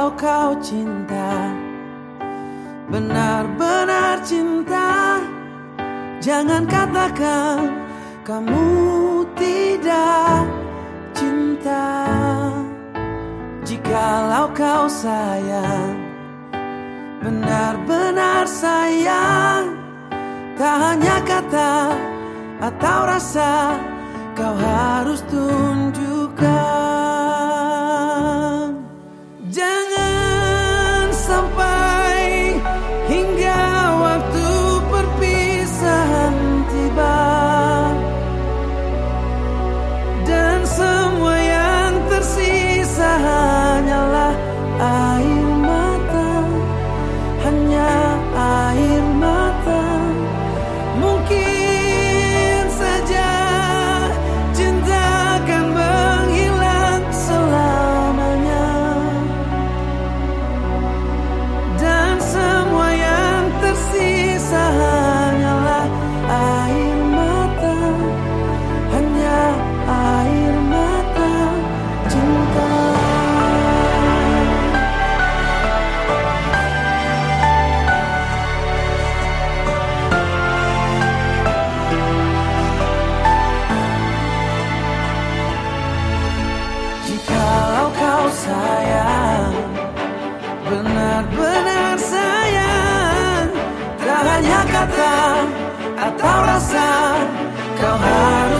Jikalau kau cinta, benar-benar cinta, jangan katakan kamu tidak cinta. Jikalau kau sayang, benar-benar sayang, tak hanya kata atau rasa, kau harus tunjukkan. Jangan sampai hingga waktu perpisahan tiba, dan semua yang tersisa hanyalah air mata, hanya air mata. Mungkin saja cinta akan menghilang selamanya, dan semua yang tersisa hanyalah air mata, hanya air mata cinta. Jikalau kau sayang, benar-benar sayang, tak hanya kata atau rasa, kau harus